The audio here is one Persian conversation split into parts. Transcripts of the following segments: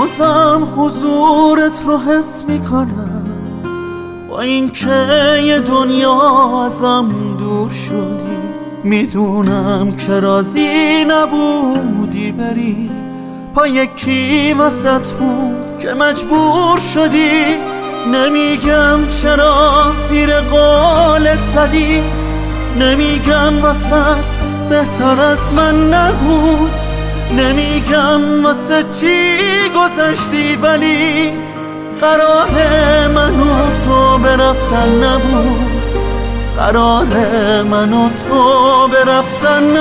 هنوزم حضورت رو حس میکنم، با این که یه دنیا ازم دور شدی. میدونم که راضی نبودی بری، پا یکی وسط بود که مجبور شدی. نمیگم چرا زیر قولت زدی، نمیگم وسط بهتر از من نبود، نمیگم واسه چی گذشتی، ولی قرار من و تو برفتن نبود، قرار من و تو برفتن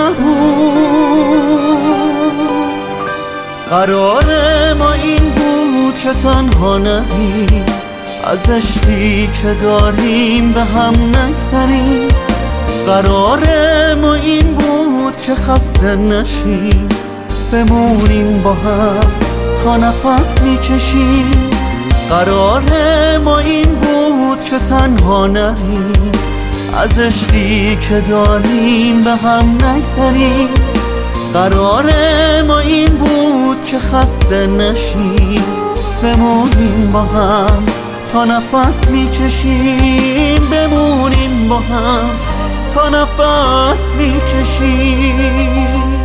نبود. قرار ما این بود که تنها نریم، از عشقی که داریم به هم نگذریم. قرار ما این بود که خسته نشیم، بمونیم با هم تا نفس میکشیم. قرار ما این بود که تنها نریم، از عشقی که داریم به هم نگذریم. قرار ما این بود که خسته نشیم، بمونیم با هم تا نفس میکشیم. بمونیم با هم تا نفس میکشیم.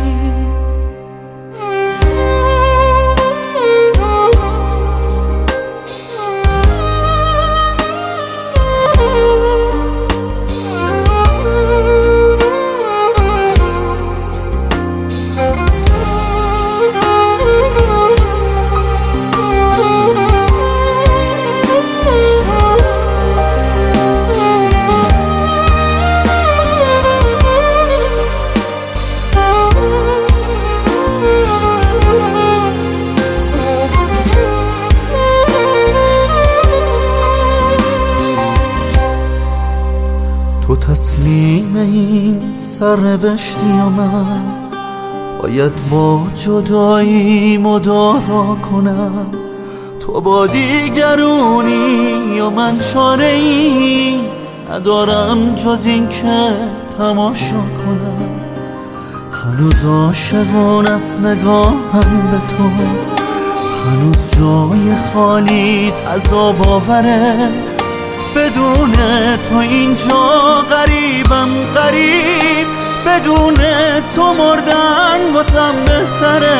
تو تسلیم این سرنوشتی و من باید با جدایی مدارا کنم. تو با دیگرونی و من چاره‌ای ندارم جز این که تماشا کنم. هنوز عاشقان از نگاهم به تو، هنوز جای خالیت عذاب آوره. بدون تو اینجا غریبم غریب، بدون تو مردن واسم بهتره.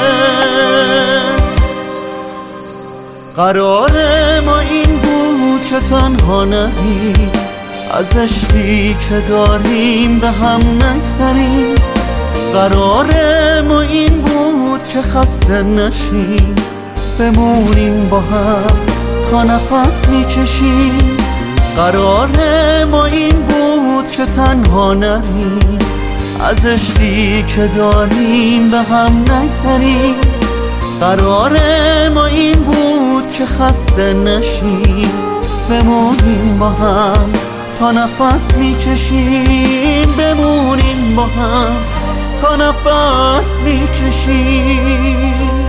قرار ما این بود که تنها نریم، از عشقی که داریم به هم نگذریم. قرار ما این بود که خسته نشیم، بمونیم با هم تا نفس میکشیم. قرار ما این بود که تنها نریم، از عشقی که داریم به هم نگذریم. قرار ما این بود که خسته نشیم، بمونیم با هم تا نفس میکشیم. بمونیم با هم تا نفس میکشیم.